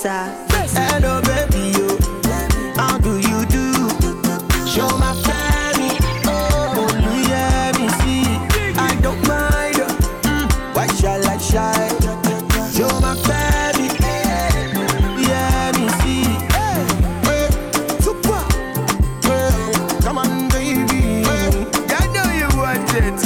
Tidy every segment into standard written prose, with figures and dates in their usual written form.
losa. Hello baby, yo. How do you do? Show my family. Oh, yeah, me see. I don't mind. Why shall I shy? Show my family. Yeah, me see. Hey, super. Come on, baby. I know you want it.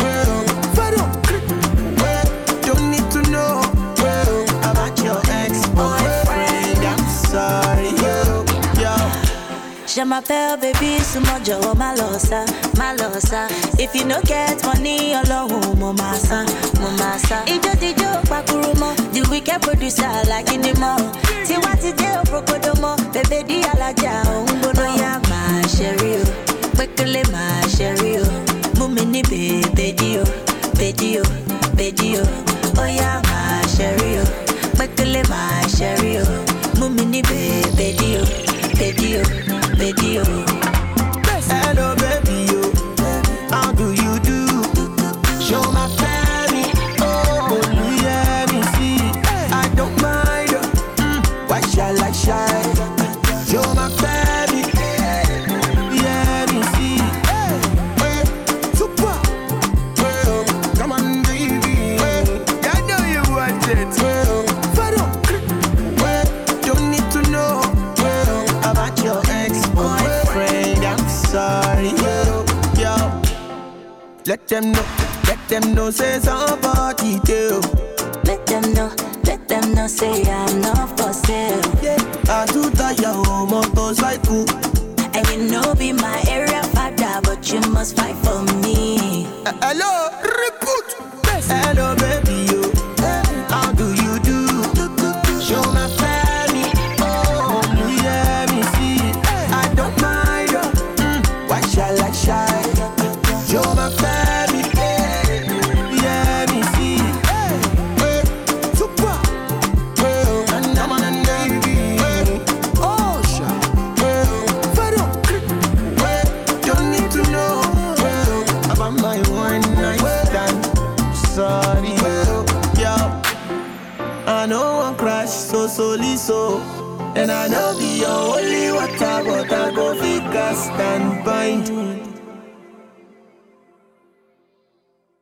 Don't need to know about your ex-boyfriend. I'm sorry, yo. Je m'appelle baby, sumojo malosa, malosa. If you no get money, alone, momasa, momasa. Ijo dijo pakurumo, the wicked producer like in the mall. See what it do, prokodomo, baby di alaja, umbono ya ma sherio, kwekele ma sherio, mumini baby dio, bedio, bedio, oh ya ma sherio, kwekele ma sherio, mumini baby dio, bedio. Video. Hello baby, yo. How do you do? Show my family. Oh, yeah, me see. I don't mind. Why shall I shy? Show my family. Yeah, me see. Hey, super. Come on, baby. I know you want it. Don't need to know about your ex-boyfriend. I'm sorry, yo. Let them know, say somebody do. Let them know, say I'm not for sale. Yeah, I do that your motorcycle. And you know be my area father, but you must fight for me. Hello, reboot. Hello, baby, yo. How do you do? Show my family. Oh, yeah, me see. I don't mind. Why shall I shy? Show my family. Yeah, me see. Hey, super. And I'm on a baby. Oh, sure. Don't need to know about my one night stand. Sorry, yo. I know one crash so so. And I know be your only water, but I go figure stand bind.